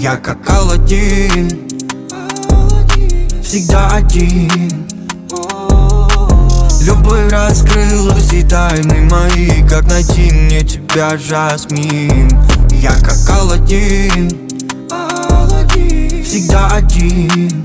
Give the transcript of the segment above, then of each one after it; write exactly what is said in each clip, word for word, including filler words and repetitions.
Я как Аладдин, всегда один. Любовь раскрыла все тайны мои. Как найти мне тебя, Жасмин? Я как Аладдин, всегда один.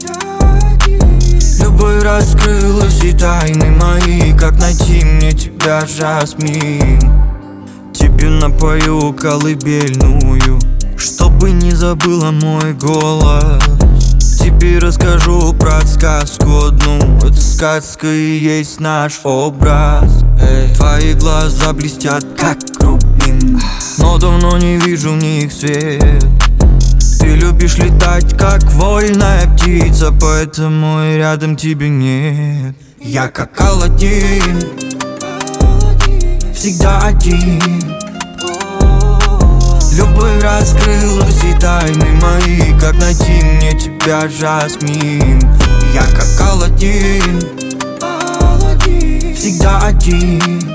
Любовь раскрыла все тайны мои. Как найти мне тебя, Жасмин? Тебе напою колыбельную, чтобы не забыла мой голос. Тебе расскажу про сказку одну. Эта сказка и есть наш образ. Эй. Твои глаза блестят, как рубин, но давно не вижу в них свет. Ты любишь летать, как вольная птица, поэтому и рядом тебе нет. Я как Аладдин, всегда один. Любовь раскрыла все тайны мои. Как найти мне тебя, Жасмин? Я как Аладдин, всегда один.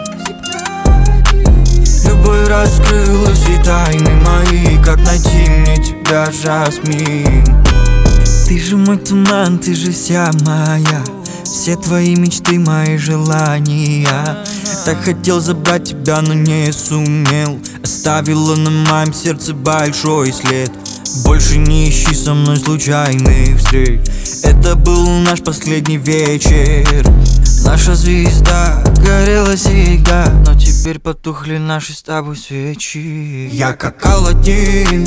Любовь раскрыла все тайны мои. Как найти мне тебя, Жасмин? Ты же мой туман, ты же вся моя. Все твои мечты, мои желания. Так хотел забрать тебя, но не сумел. Оставила на моем сердце большой след. Больше не ищи со мной случайных встреч. Это был наш последний вечер. Наша звезда горела всегда, но теперь потухли наши с тобой свечи. Я как Аладдин,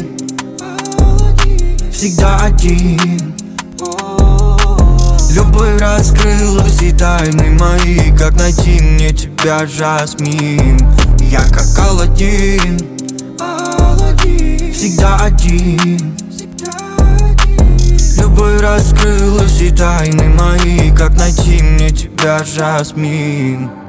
всегда один. Любовь раскрыла все тайны мои. Как найти мне тебя, Жасмин? Я как Аладдин, всегда один. Любовь раскрыла все тайны мои. Как найти мне тебя, Жасмин?